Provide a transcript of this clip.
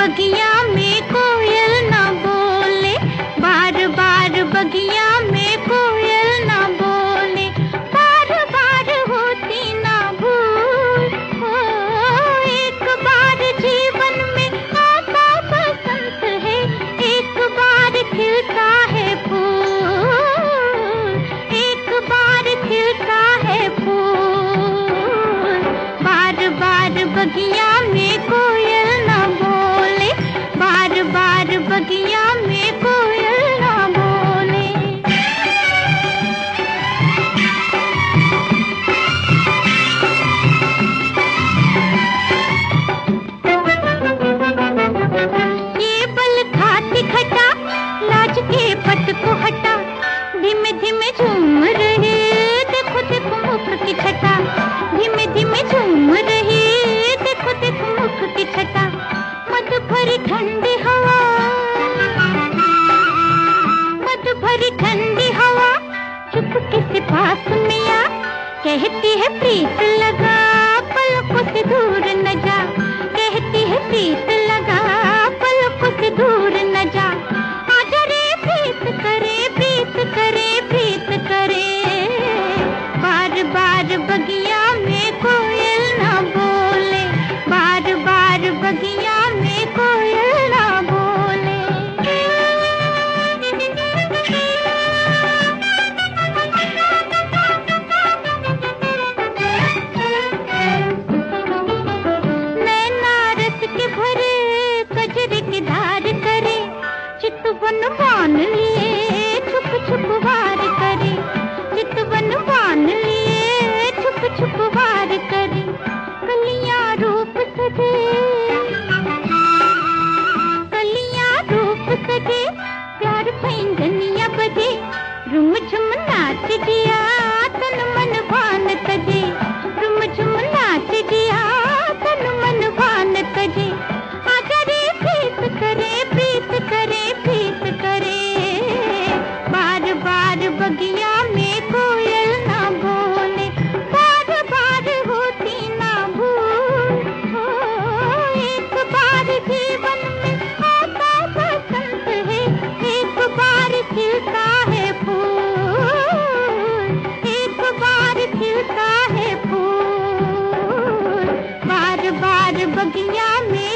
बगिया में कोयल ना बोले, बार बार बगिया में कोयल ना बोले, बार बार होती ना भूल हो। एक बार जीवन में आता बसंत है, एक बार खिलता है फूल, एक बार खिलता है फूल। बार बार बगिया में कोयल ना बोले, बार बार बगिया में कोयल ना बोले। ये बल खाती खटा, लाज के पट को हटा, धीमे धीमे झूम रहे, देखो देखो मुख की छटा, धीमे धीमे झूम रहे, देखो देखो मुख की छटा। मद भरी ठंडी हवा, मद भरी ठंडी हवा, चुपके से पास में आ, कहती है प्रीत लगा, पलकों से दूर न जा, कहती है प्रीत लगा, पलकों से दूर न जा। आजा रे प्रीत करे, प्रीत करे, प्रीत करे। बार बार बगिया में कोयल ना बोले, बार बार बगिया में कोयल ना बोले। नैना रस के भरे, कजरे की धार करे, चितवन मान लिए, छुप छुप वार करे, चितवन मान लिए, छुप छुप वार करे। कलियां रूप सजे, कलियां रूप सजे, प्यार पैंजनिया बजे, रुम झुम नाच दिया, तन मन भान तजे, रुम झुम नाच दिया, तन मन भान तजे। आजा रे प्रीत करे, प्रीत करे, प्रीत करे। बार बार बगिया में कोयल ना बोले, बार बार होती ना भूल हो। एक बार जीवन में आता बसंत है, एक बार खिलता है फूल, एक बार खिलता है फूल। बार बार बगिया में